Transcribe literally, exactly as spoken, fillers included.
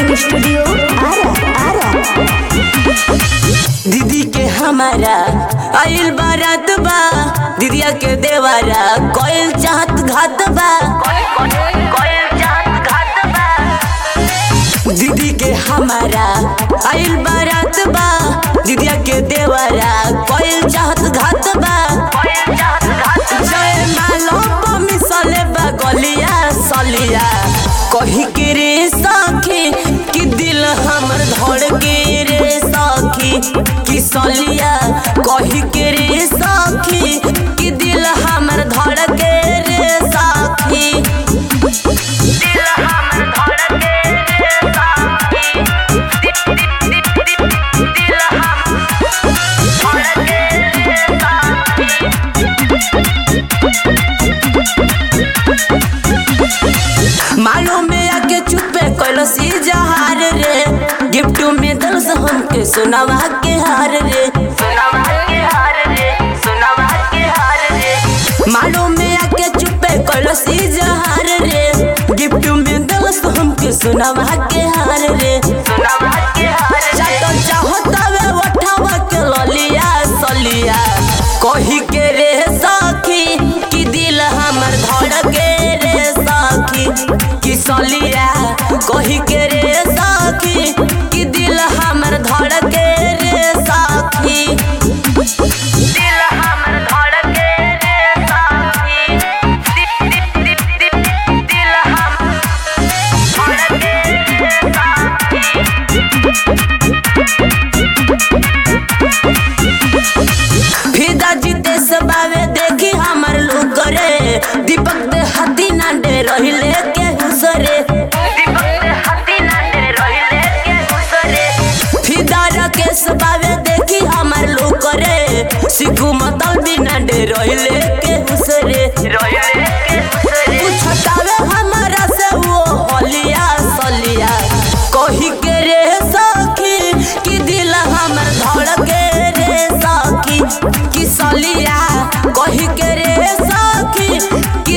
Recording studio Ara Ara. दीदी के हमारा आइल बारात बा, दीदिया के देवारा कोयल चाहत घात बा, कोयल चाहत घात बा। दीदी के हमारा आइल बारात बा, दीदिया के देवारा कोयल चाहत घात बा, कोयल चाहत घात बा। जय मालो मिसले बा गलिया सलिया, कही के रे सखी कि दिल हमर धड़ के रे सखी, कि सलिया कही के रे सखी कि दिल हमर धड़ के रे सखी, दिल हमर धड़ के रे सखी, दिल हमर धड़ के रे सखी। मालूम में आके चुपे कैलो सी जहार रे, गिफ्ट में दल से हमके सुनावा के हार रे, सुनावा के हार रे, सुनावा के हार रे। मालूम में आके चुपे कैलो सी जहार रे, गिफ्ट में दल से हमके सुनावा के हार रे, सुनावा के हार रे। चाटो चाहता वे उठावा के ललिया सलिया, कही के रे सखी कि दिल हमर धड़ के रे सखी, कि सलिया कही के रे सखी कि दिल हमर धड़ के रे सखी, दिल हमर धड़ के रे सखी, दिल हमर धड़ के रे सखी। फिदा जीते सबावे देखी हमर लोग रे, दीपक दे हाथी ना डे रहिले के हुसरे, दीपक दे हाथी ना डे रहिले के हुसरे। फिदा रके सबावे देखी हमर लोग रे, सिखू मतल बिना डे रहिले के हुसरे, रहिले के हुसरे। पूछतावे हमरा से वो हलिया सलिया, कही के रे सखी कि दिल हमर धड़ के रे सखी, कि सलिया कही के रे सखी